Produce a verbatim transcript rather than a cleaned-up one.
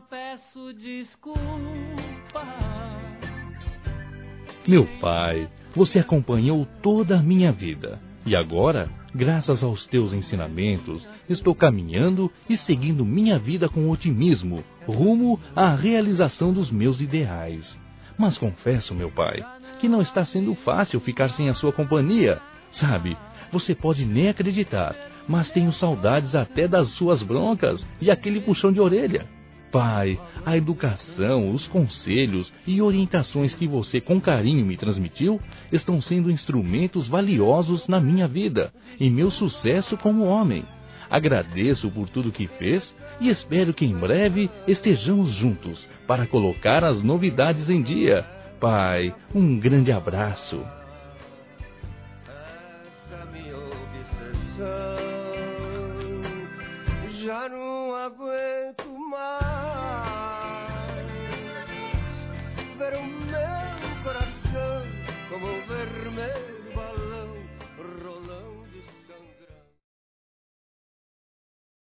peço desculpa. Meu pai, você acompanhou toda a minha vida. E agora, graças aos teus ensinamentos, estou caminhando e seguindo minha vida com otimismo, rumo à realização dos meus ideais. Mas confesso, meu pai, que não está sendo fácil ficar sem a sua companhia. Sabe, você pode nem acreditar, mas tenho saudades até das suas broncas e aquele puxão de orelha. Pai, a educação, os conselhos e orientações que você com carinho me transmitiu estão sendo instrumentos valiosos na minha vida, em meu sucesso como homem. Agradeço por tudo que fez e espero que em breve estejamos juntos para colocar as novidades em dia. Pai, um grande abraço. Essa minha obsessão, já não aguento mais ver o meu coração como vermelho